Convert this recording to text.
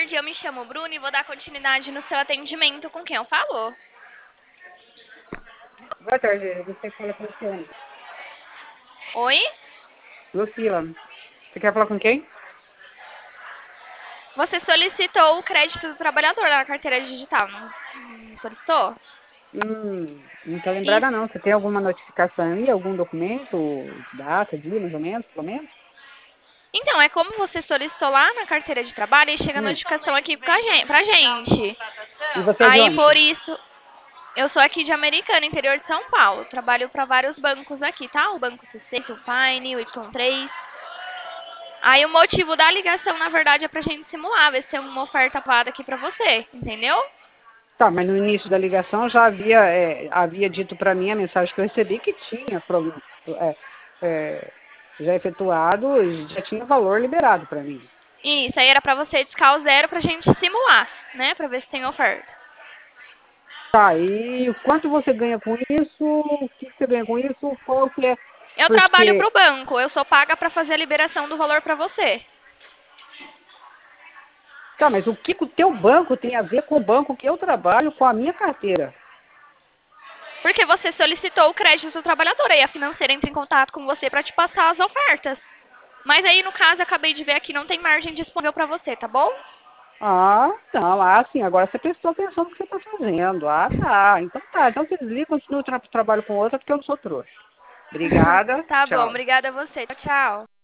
tarde, eu me chamo Bruno e vou dar continuidade no seu atendimento com quem eu falo. Boa tarde, você fala com Luciana. Oi? Lucila, você quer falar com quem? Você solicitou o crédito do trabalhador na carteira digital, não solicitou? Não tô lembrada Isso. não. Você tem alguma notificação aí, algum documento, data, dia, mais ou menos, pelo menos? Então, é como você solicitou lá na carteira de trabalho e chega a Hum. notificação aqui pra gente. E você é de Aí, onde? por isso, eu sou aqui de Americana, interior de São Paulo. Trabalho para vários bancos aqui, tá? O Banco C6, o Pine, o Y3. Aí o motivo da ligação, na verdade, é pra gente simular, ver se tem uma oferta paga aqui pra você, entendeu? Tá, mas no início da ligação já havia dito para mim a mensagem que eu recebi que tinha é, é, já efetuado, já tinha valor liberado para mim. Isso, aí era pra você discar o zero pra gente simular, né? Pra ver se tem oferta. Tá, e o quanto você ganha com isso? O que você ganha com isso? Qual que é? Eu trabalho Porque pro banco, eu sou paga pra fazer a liberação do valor pra você. tá, mas o que o teu banco tem a ver com o banco que eu trabalho, com a minha carteira? Porque você solicitou o crédito do trabalhador, aí a financeira entra em contato com você pra te passar as ofertas. Mas aí, no caso, eu acabei de ver aqui, não tem margem disponível pra você, tá bom? Ah, não, sim, agora você prestou atenção no que você está fazendo. Ah, tá. Então você desliga, continua o trabalho com outra, porque eu não sou trouxa. Obrigada, Tá bom, tchau. obrigada a você. Tchau, tchau.